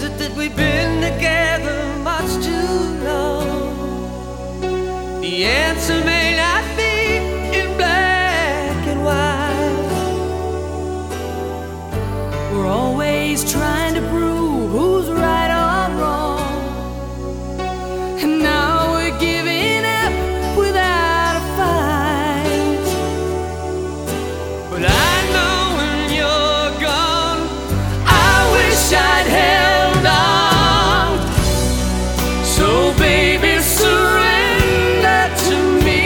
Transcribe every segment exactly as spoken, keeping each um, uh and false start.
it that we've been together much too long? The answer may not be in black and white. We're always trying to prove who's right or wrong, and now we're giving up without a fight. But I know when you're gone, I wish I'd held on. So baby, surrender to me.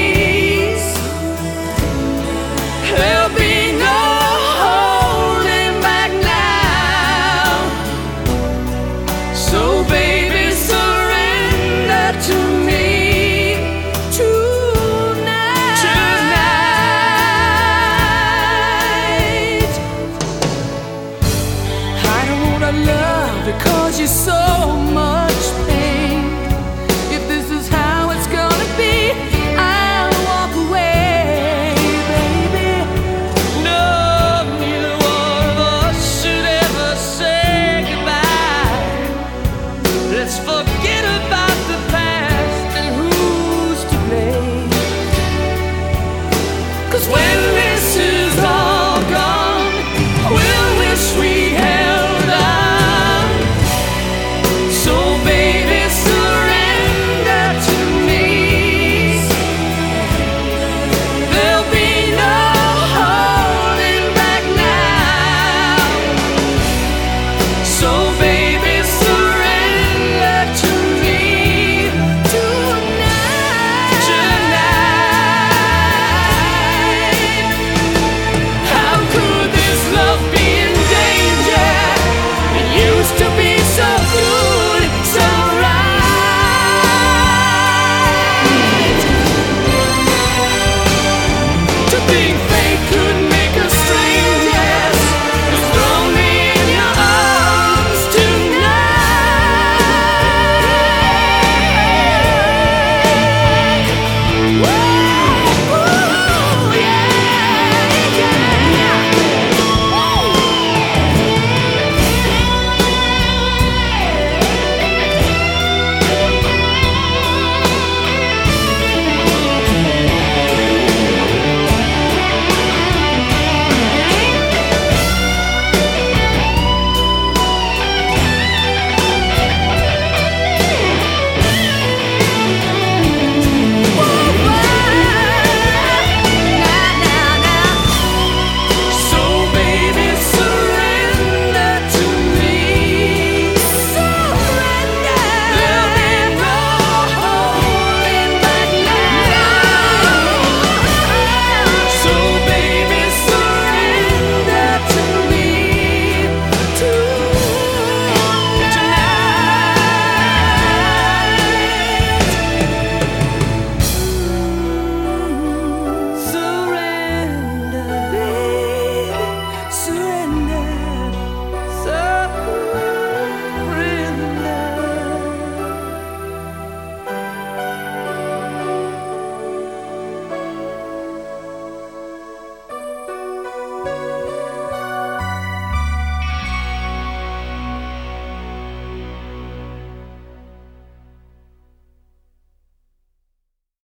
There'll be no holding back now. So baby, surrender to me tonight. Tonight. I don't wanna love because you're so